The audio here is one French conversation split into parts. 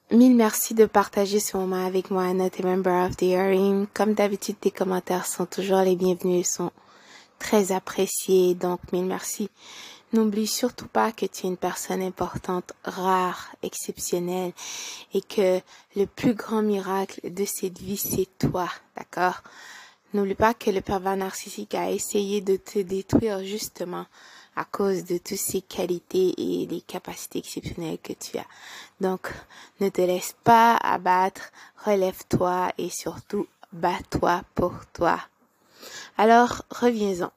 Mille merci de partager ce moment avec moi, notre member of the hearing. Comme d'habitude, tes commentaires sont toujours les bienvenus et sont très appréciés. Donc, mille merci. N'oublie surtout pas que tu es une personne importante, rare, exceptionnelle et que le plus grand miracle de cette vie, c'est toi. D'accord? N'oublie pas que le pervers narcissique a essayé de te détruire justement à cause de toutes ces qualités et les capacités exceptionnelles que tu as. Donc, ne te laisse pas abattre, relève-toi et surtout, bats-toi pour toi. Alors, reviens-en.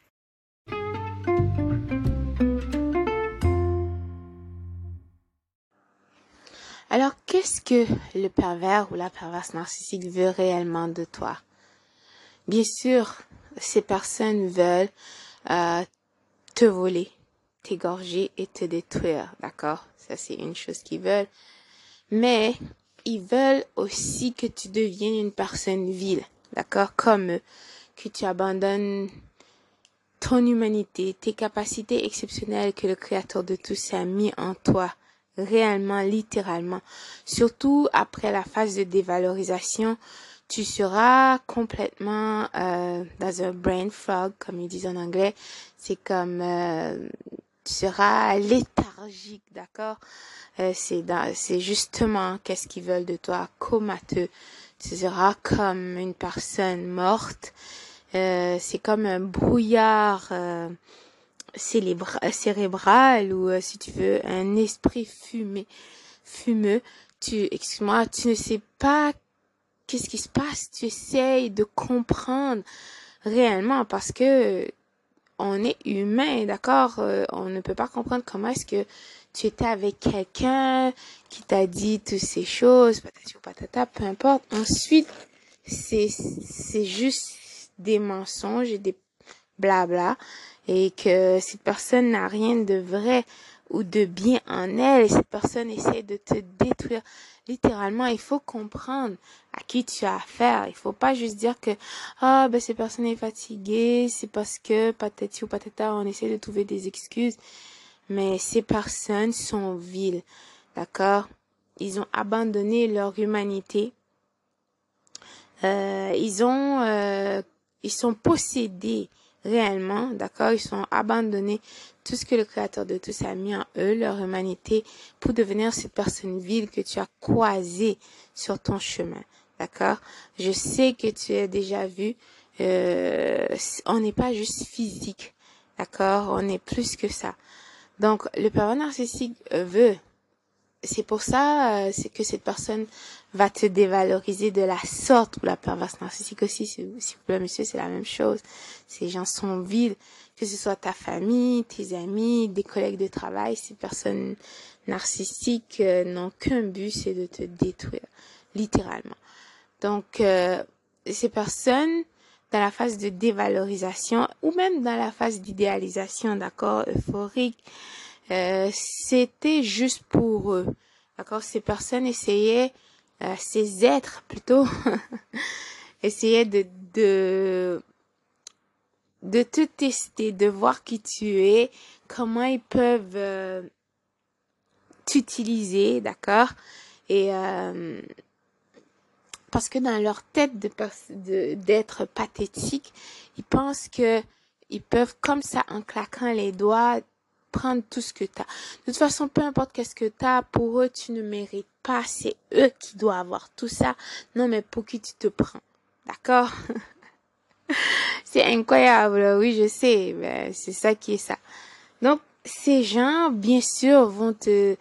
Alors, qu'est-ce que le pervers ou la perverse narcissique veut réellement de toi? Bien sûr, ces personnes veulent te voler, t'égorger et te détruire, d'accord? Ça, c'est une chose qu'ils veulent. Mais ils veulent aussi que tu deviennes une personne vile, d'accord? Comme eux, que tu abandonnes ton humanité, tes capacités exceptionnelles que le Créateur de tous a mis en toi, réellement, littéralement. Surtout après la phase de dévalorisation, tu seras complètement dans un brain fog, comme ils disent en anglais. C'est comme tu seras léthargique, d'accord? C'est justement qu'est-ce qu'ils veulent de toi, comateux. Tu seras comme une personne morte. C'est comme un brouillard cérébral ou si tu veux un esprit fumeux. Excuse-moi, tu ne sais pas qu'est-ce qui se passe. Tu essayes de comprendre réellement parce que on est humain, d'accord? On ne peut pas comprendre comment est-ce que tu étais avec quelqu'un qui t'a dit toutes ces choses, patati ou patata, peu importe. Ensuite, c'est juste des mensonges et des blabla et que cette personne n'a rien de vrai ou de bien en elle et cette personne essaie de te détruire. Littéralement, il faut comprendre à qui tu as affaire. Il faut pas juste dire que cette personne est fatiguée, c'est parce que patati ou patata, on essaie de trouver des excuses. Mais ces personnes sont viles, d'accord? Ils ont abandonné leur humanité. Ils sont possédés réellement, d'accord? Ils sont abandonnés tout ce que le Créateur de tous a mis en eux, leur humanité, pour devenir cette personne vile que tu as croisée sur ton chemin, d'accord? Je sais que tu as déjà vu, on n'est pas juste physique, d'accord? On est plus que ça. Donc, le pervers narcissique veut. C'est pour ça c'est que cette personne va te dévaloriser de la sorte, ou la perverse narcissique aussi, s'il vous plaît, monsieur, c'est la même chose. Ces gens sont vides, que ce soit ta famille, tes amis, des collègues de travail. Ces personnes narcissiques n'ont qu'un but, c'est de te détruire, littéralement. Donc, ces personnes, dans la phase de dévalorisation, ou même dans la phase d'idéalisation, d'accord, euphorique, c'était juste pour eux. D'accord? Ces personnes essayaient, ces êtres plutôt, essayaient de te tester, de voir qui tu es, comment ils peuvent t'utiliser, d'accord? Et parce que dans leur tête d'être pathétique, ils pensent que ils peuvent comme ça en claquant les doigts prendre tout ce que t'as. De toute façon, peu importe qu'est-ce que t'as, pour eux, tu ne mérites pas. C'est eux qui doivent avoir tout ça. Non, mais pour qui tu te prends? D'accord? C'est incroyable. Oui, je sais. Mais c'est ça qui est ça. Donc, ces gens, bien sûr, vont te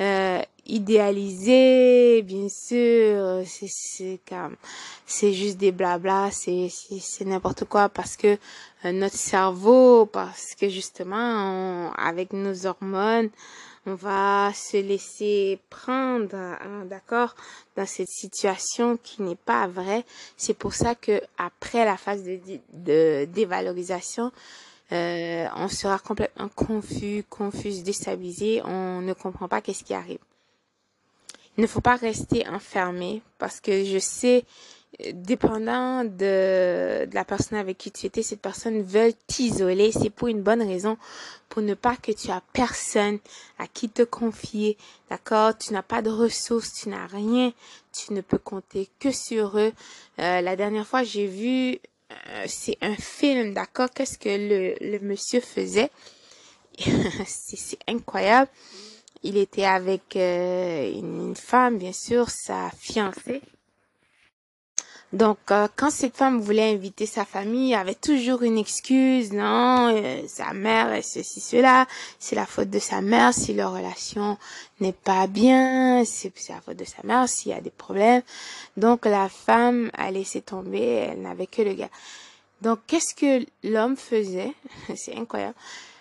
idéaliser, bien sûr. C'est juste des blabla, c'est n'importe quoi parce que notre cerveau, parce que justement, avec nos hormones, on va se laisser prendre, d'accord, dans cette situation qui n'est pas vraie. C'est pour ça que après la phase de dévalorisation, on sera complètement confus, déstabilisé, on ne comprend pas qu'est-ce qui arrive. Il ne faut pas rester enfermé parce que je sais dépendant de la personne avec qui tu étais, cette personne veut t'isoler. C'est pour une bonne raison, pour ne pas que tu as personne à qui te confier. D'accord? Tu n'as pas de ressources, tu n'as rien. Tu ne peux compter que sur eux. La dernière fois, j'ai vu, c'est un film, d'accord? Qu'est-ce que le monsieur faisait? C'est incroyable. Il était avec une femme, bien sûr, sa fiancée. Donc, quand cette femme voulait inviter sa famille, il y avait toujours une excuse. Non, sa mère est ceci, cela. C'est la faute de sa mère si leur relation n'est pas bien. C'est la faute de sa mère s'il y a des problèmes. Donc, la femme a laissé tomber. Elle n'avait que le gars. Donc, qu'est-ce que l'homme faisait? C'est incroyable.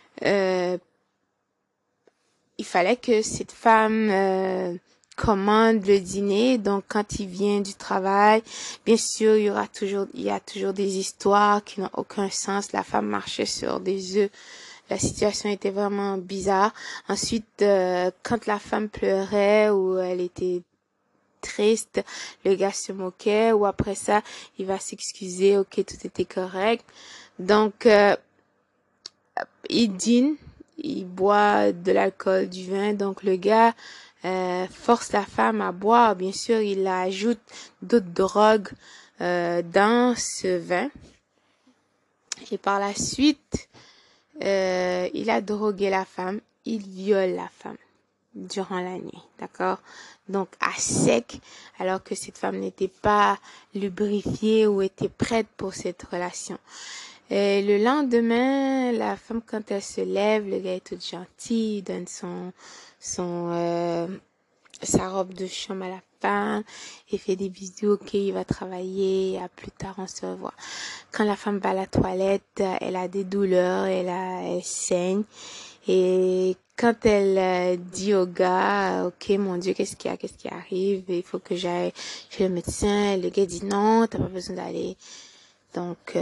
Il fallait que cette femme commande le dîner. Donc, quand il vient du travail, bien sûr, il y a toujours des histoires qui n'ont aucun sens. La femme marchait sur des œufs. La situation était vraiment bizarre. Ensuite, quand la femme pleurait ou elle était triste, le gars se moquait. Ou après ça, il va s'excuser. Ok, tout était correct. Donc, il dîne. Il boit de l'alcool, du vin. Donc le gars force la femme à boire. Bien sûr, il ajoute d'autres drogues dans ce vin. Et par la suite, il a drogué la femme. Il viole la femme durant la nuit. D'accord? Donc à sec, alors que cette femme n'était pas lubrifiée ou était prête pour cette relation. Et le lendemain, la femme, quand elle se lève, le gars est tout gentil, il donne sa robe de chambre à la femme, il fait des bisous, ok, il va travailler, à plus tard, on se revoit. Quand la femme va à la toilette, elle a des douleurs, elle saigne, et quand elle dit au gars, ok, mon Dieu, qu'est-ce qui arrive, il faut que j'aille chez le médecin, le gars dit non, t'as pas besoin d'aller. Donc,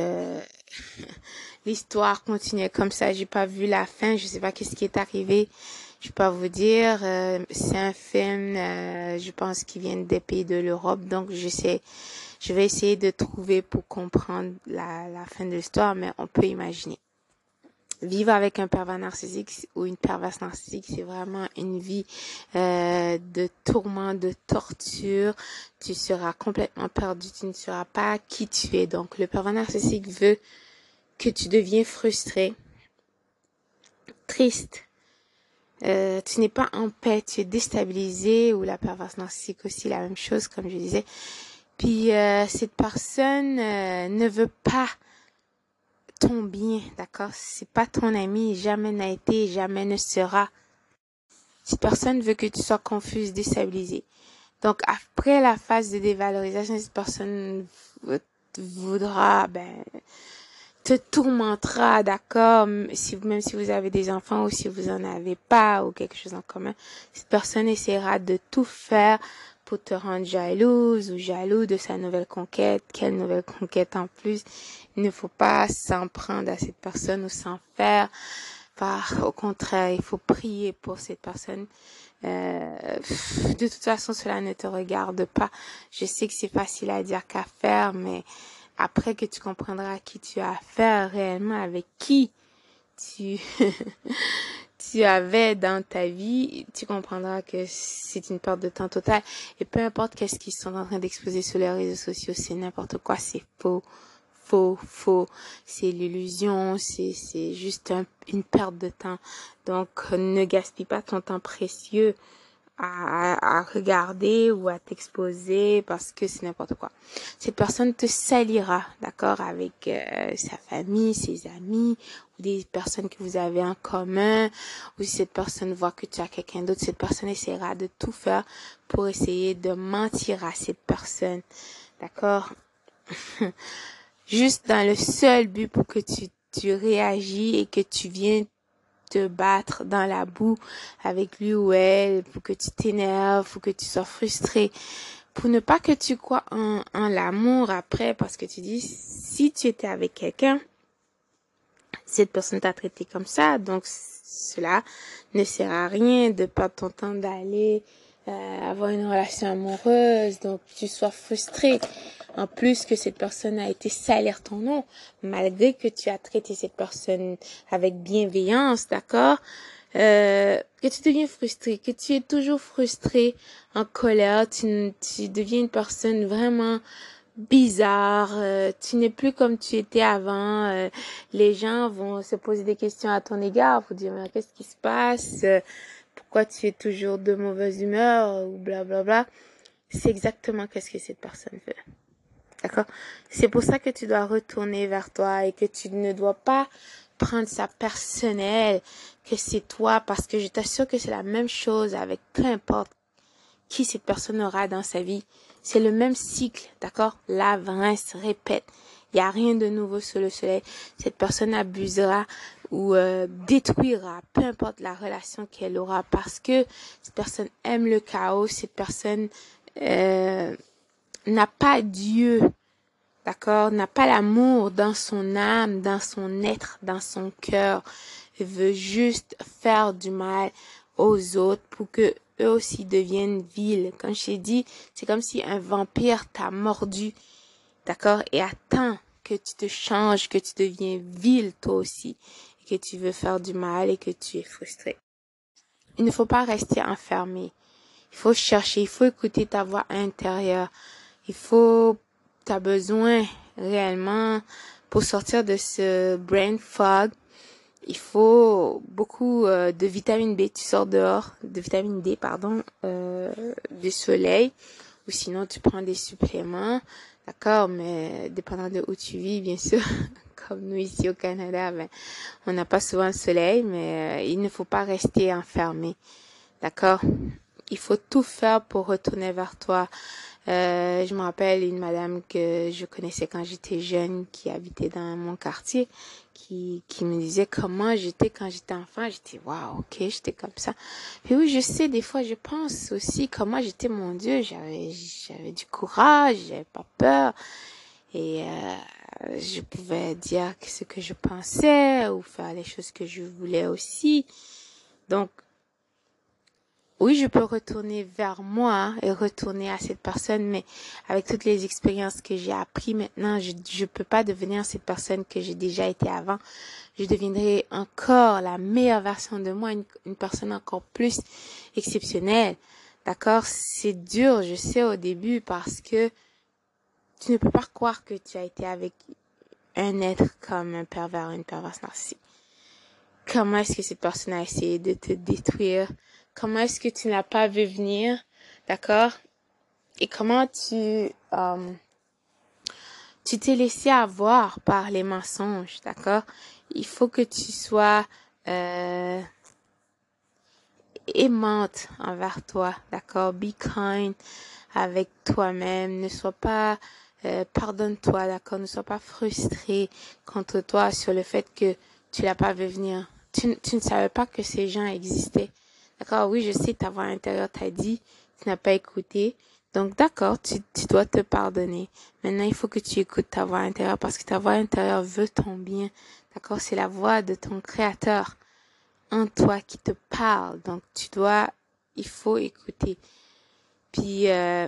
l'histoire continuait comme ça. J'ai pas vu la fin. Je sais pas qu'est-ce qui est arrivé. Je peux pas vous dire. C'est un film, je pense, qui vient des pays de l'Europe. Donc, je vais essayer de trouver pour comprendre la fin de l'histoire, mais on peut imaginer. Vivre avec un pervers narcissique ou une perverse narcissique, c'est vraiment une vie de tourment, de torture. Tu seras complètement perdu, tu ne sauras pas qui tu es. Donc, le pervers narcissique veut que tu deviens frustré, triste. Tu n'es pas en paix, tu es déstabilisé, ou la perverse narcissique aussi, la même chose, comme je disais. Puis, cette personne ne veut pas ton bien, d'accord? C'est pas ton ami, jamais n'a été, jamais ne sera. Cette personne veut que tu sois confuse, déstabilisé. Donc, après la phase de dévalorisation, cette personne voudra, te tourmentera, d'accord? Même si vous avez des enfants ou si vous en avez pas ou quelque chose en commun, cette personne essaiera de tout faire pour te rendre jalouse ou jaloux de sa nouvelle conquête. Quelle nouvelle conquête en plus? Il ne faut pas s'en prendre à cette personne ou s'en faire. Au contraire, il faut prier pour cette personne. De toute façon, cela ne te regarde pas. Je sais que c'est facile à dire qu'à faire, mais après que tu comprendras à qui tu as affaire réellement, avec qui tu tu avais dans ta vie, tu comprendras que c'est une perte de temps totale. Et peu importe qu'est-ce qu'ils sont en train d'exposer sur les réseaux sociaux, c'est n'importe quoi, c'est faux. Faux. C'est l'illusion, c'est juste une perte de temps. Donc, ne gaspille pas ton temps précieux à regarder ou à t'exposer parce que c'est n'importe quoi. Cette personne te salira, d'accord, avec sa famille, ses amis ou des personnes que vous avez en commun. Ou si cette personne voit que tu as quelqu'un d'autre, cette personne essaiera de tout faire pour essayer de mentir à cette personne, d'accord. Juste dans le seul but pour que tu réagis et que tu viennes te battre dans la boue avec lui ou elle, pour que tu t'énerves, pour que tu sois frustré, pour ne pas que tu crois en l'amour après, parce que tu dis, si tu étais avec quelqu'un, cette personne t'a traité comme ça, donc cela ne sert à rien de perdre ton temps d'aller avoir une relation amoureuse, donc tu sois frustré. En plus que cette personne a été salir ton nom, malgré que tu as traité cette personne avec bienveillance, d'accord? Que tu deviens frustré, que tu es toujours frustré, en colère, tu deviens une personne vraiment bizarre, tu n'es plus comme tu étais avant, les gens vont se poser des questions à ton égard, vous dire, mais qu'est-ce qui se passe? Pourquoi tu es toujours de mauvaise humeur ou blablabla. C'est exactement qu'est-ce que cette personne fait. D'accord? C'est pour ça que tu dois retourner vers toi et que tu ne dois pas prendre ça personnel, que c'est toi, parce que je t'assure que c'est la même chose avec peu importe qui cette personne aura dans sa vie. C'est le même cycle, d'accord? Lave, rince, répète. Il n'y a rien de nouveau sous le soleil. Cette personne abusera ou détruira, peu importe la relation qu'elle aura, parce que cette personne aime le chaos, cette personne n'a pas Dieu, d'accord, n'a pas l'amour dans son âme, dans son être, dans son cœur. Elle veut juste faire du mal aux autres pour que eux aussi deviennent vils. Comme je t'ai dit, c'est comme si un vampire t'a mordu, d'accord, et attend que tu te changes, que tu deviens vil toi aussi, et que tu veux faire du mal et que tu es frustré. Il ne faut pas rester enfermé. Il faut chercher, il faut écouter ta voix intérieure. T'as besoin réellement pour sortir de ce brain fog. Il faut beaucoup de vitamine B. Tu sors dehors, de vitamine D, pardon, du soleil. Ou sinon, tu prends des suppléments. D'accord, mais dépendant de où tu vis, bien sûr. Comme nous ici au Canada, ben, on n'a pas souvent le soleil, mais il ne faut pas rester enfermé. D'accord? Il faut tout faire pour retourner vers toi. Je me rappelle une madame que je connaissais quand j'étais jeune, qui habitait dans mon quartier, qui me disait comment j'étais quand j'étais enfant. J'étais, waouh, ok, j'étais comme ça. Puis oui, je sais, des fois, je pense aussi comment j'étais, mon Dieu, j'avais du courage, j'avais pas peur. Et je pouvais dire ce que je pensais ou faire les choses que je voulais aussi. Donc, oui, je peux retourner vers moi et retourner à cette personne, mais avec toutes les expériences que j'ai appris maintenant, je peux pas devenir cette personne que j'ai déjà été avant. Je deviendrai encore la meilleure version de moi, une personne encore plus exceptionnelle. D'accord? C'est dur, je sais, au début, parce que tu ne peux pas croire que tu as été avec un être comme un pervers, une perverse narcissique. Comment est-ce que cette personne a essayé de te détruire? Comment est-ce que tu ne l'as pas vu venir? D'accord? Et comment tu t'es laissé avoir par les mensonges? D'accord? Il faut que tu sois aimante envers toi. D'accord? Be kind avec toi-même. Ne sois pas pardonne-toi, d'accord? Ne sois pas frustré contre toi sur le fait que tu l'as pas vu venir. Tu ne savais pas que ces gens existaient. D'accord? Oui, je sais, ta voix intérieure t'a dit, tu n'as pas écouté. Donc, d'accord, tu dois te pardonner. Maintenant, il faut que tu écoutes ta voix intérieure parce que ta voix intérieure veut ton bien. D'accord? C'est la voix de ton créateur en toi qui te parle. Donc, il faut écouter. Puis, il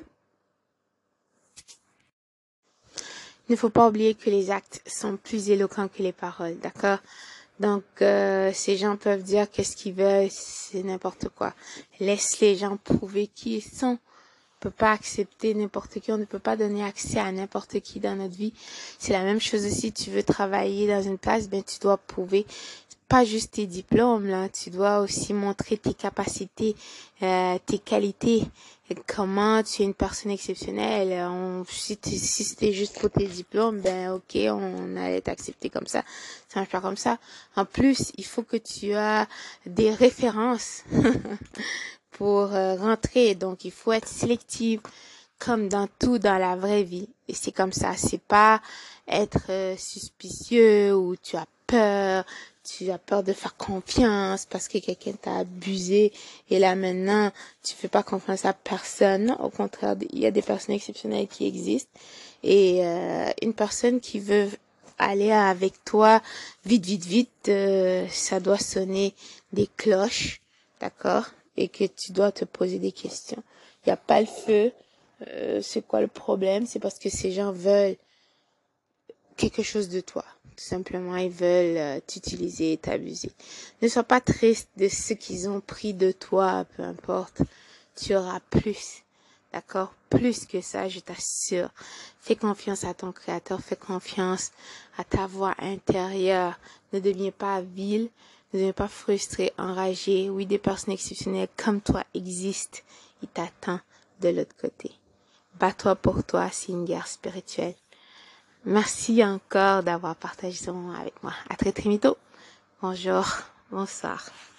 ne faut pas oublier que les actes sont plus éloquents que les paroles, d'accord? Donc, ces gens peuvent dire qu'est-ce qu'ils veulent, c'est n'importe quoi. Laisse les gens prouver qui ils sont. On ne peut pas accepter n'importe qui, on ne peut pas donner accès à n'importe qui dans notre vie. C'est la même chose aussi, tu veux travailler dans une place, ben tu dois prouver pas juste tes diplômes, là, tu dois aussi montrer tes capacités, tes qualités, et comment tu es une personne exceptionnelle. Si c'était juste pour tes diplômes, ben ok, on allait t'accepter comme ça marche pas comme ça. En plus, il faut que tu aies des références pour rentrer, donc il faut être sélective comme dans tout dans la vraie vie. Et c'est comme ça, c'est pas être suspicieux ou tu as peur de faire confiance parce que quelqu'un t'a abusé et là maintenant tu fais pas confiance à personne. Non, au contraire, il y a des personnes exceptionnelles qui existent et une personne qui veut aller avec toi vite, vite, vite, ça doit sonner des cloches, d'accord? Et que tu dois te poser des questions. Il n'y a pas le feu c'est quoi le problème? C'est parce que ces gens veulent quelque chose de toi. Tout simplement, ils veulent t'utiliser et t'abuser. Ne sois pas triste de ce qu'ils ont pris de toi, peu importe. Tu auras plus. D'accord? Plus que ça, je t'assure. Fais confiance à ton créateur, fais confiance à ta voix intérieure. Ne deviens pas vil, ne deviens pas frustré, enragé. Oui, des personnes exceptionnelles comme toi existent. Ils t'attendent de l'autre côté. Bats-toi pour toi, c'est une guerre spirituelle. Merci encore d'avoir partagé ce moment avec moi. À très très bientôt. Bonjour, bonsoir.